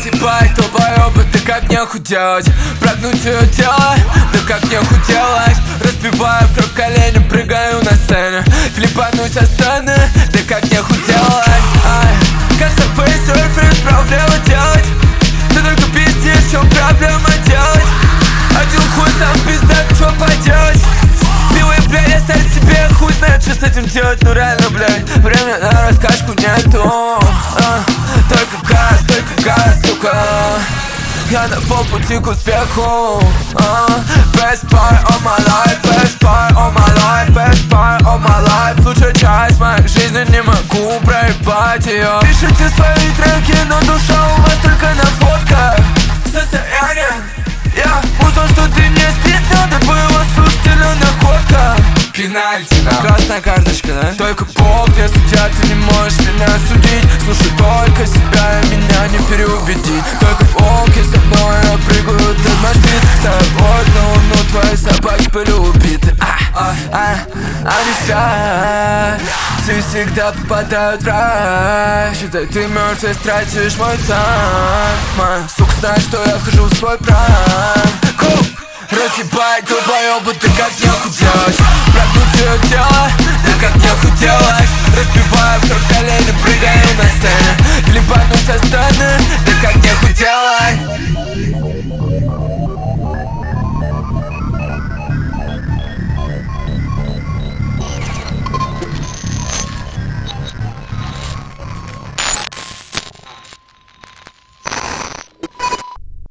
Разъебай, долбоёбы, ты как не худеть? Прогнуть ее тело, да как не худелось? Разбиваю в кровь колени, прыгаю на сцене. Флипанусь со сцены, да как не худелось? Как сапы серфер, справляю делать. Ты только пиздишь, в чем проблема делать? Один хуй сам пиздат, что поделать? Пивы, блядь, оставь себе, хуй знает, что с этим делать. Ну реально, блядь, время на раскачку нету. Только газ, сука. Я на полпути к успеху. Best part of my life, best part of my life, best part of my life. Лучшая часть моей жизни, не могу проебать ее. Пишите свои треки, но душа у вас только на фотках. Состояние, я узнал, что ты не списал, до твоего слушателя находка. Пенальти, да. Красная карточка, да? Только Бог не судья, ты не можешь меня судить. Слушай только себя, и меня не переубедить. Только волки со мной, я прыгаю, ты машин. С тобой на луну твои собаки были убиты. Они спят, все всегда попадают в рай. Считай, ты мертвый, тратишь мой тайм. Моя сука знает, что я вхожу в свой прайм. Разъебай, долбоёбы, ты как не худеть? Прогнуть ее тело,